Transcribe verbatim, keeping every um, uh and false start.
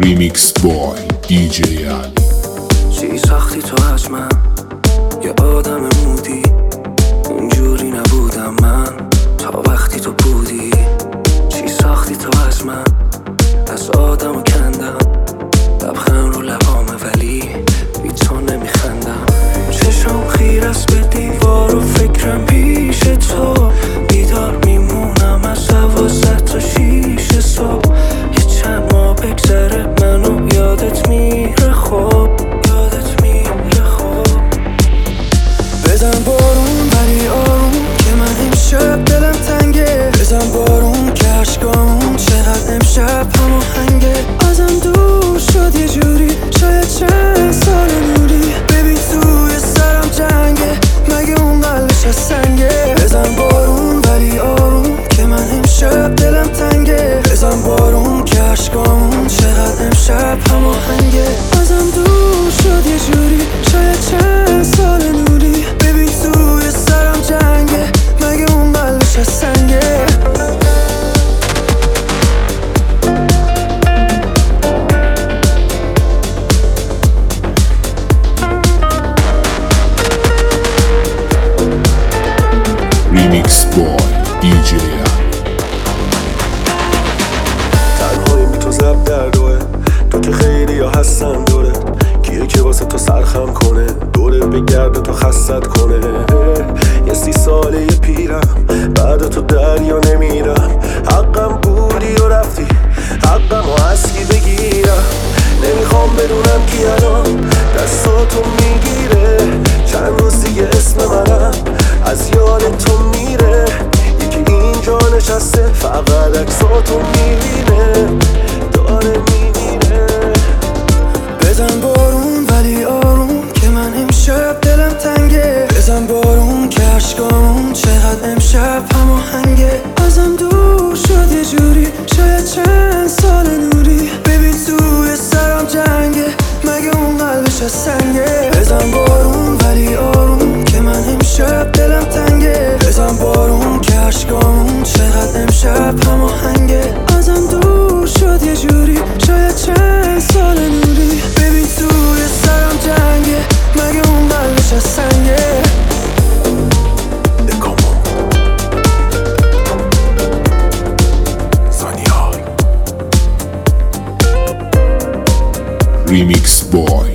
ریمیکس بای دی جی علی. چی ساختی تو از من یه آدم مودی؟ اونجوری نبودم من تا وقتی تو بودی. چی ساختی تو از من؟ از آدمو کندم، لبخند رو لبامه ولی بی تو نمیخندم. چشم خیر است به دیوار و فکرم پیش تو، بیدار میمونم از دوازده تا شیش صبح. یه چند ماه بگذره منو یادت میره، خوب یادت میره خوب. بزن بارون ولی آروم که من امشب دلم تنگه. بزن بارون که عشقامون چقدر امشب هماهنگه. ازم دور شد یه جوری، شاید چند سال نوری. ببین توی سرم جنگه، مگه اون قلبش از سنگه. بزن بارون ولی آروم که من امشب دلم تنگه. بزن بارون که عشقامون چقدر امشب هماهنگه. ازم دور شد یه جوری، شاید چند سال نوری. ببین توی سرم جنگه، مگه اون قلبش از سنگه. ریمیکس بای دی جی علی. تنهایی بی تو زب در دوه، تو که خیلی ها هستن دوره. کیه که واسه تو سرخم کنه، دوره بگرده تو خستت کنه. یه سی ساله یه پیرم، بعد تو دریا نمیرم. حقم بودی و رفتی، حقم و اصلی بگیرم. نمیخوام بدونم کی الان دستاتو میگیره. چند روز دیگه اسم منم از یاد تو میره. یکی اینجا نشسته فقط عکساتو میبینه، داره میمیره. بزن بارون ولی آروم که من امشب دلم تنگه. بزن بارون که عشقامون چقدر امشب هماهنگه. ازم دور شد یه جوری، شاید چند سال نوری. ببین توی سرم جنگه، مگه اون قلبش از سنگه. بزن بارون ولی آروم که من امشب دلم تنگه. بزن بارون که عشقامون چقدر امشب هماهنگه. ازم دور شد یه جوری، شاید چند سال نوری. ببین توی سرم جنگه، مگه اون قلبش از سنگه. ریمیکس بای